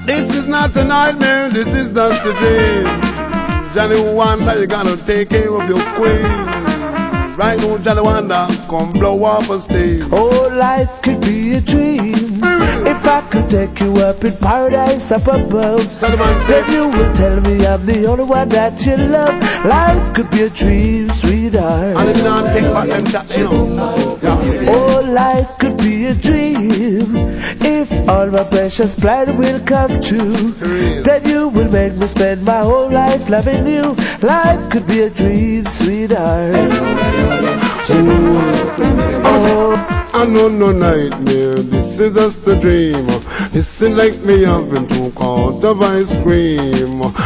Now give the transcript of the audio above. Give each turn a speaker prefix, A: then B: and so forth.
A: This is not a nightmare, this is just a dream. Johnny Wonder, you gotta take care of your queen. Right now, Johnny Wonder, come blow up a steam.
B: Oh, life could be a dream. If I could take you up in paradise up above, then you will tell me I'm the only one that you love. Life could be a dream, sweetheart.
A: And if you don't think about them chat, you know.
B: Oh, life could be a dream. If all my precious plans will come true, then you will make me spend my whole life loving you. Life could be a dream, sweetheart. Oh,
A: I know no nightmare, this is just a dream. This is like me having 2 cups of ice cream.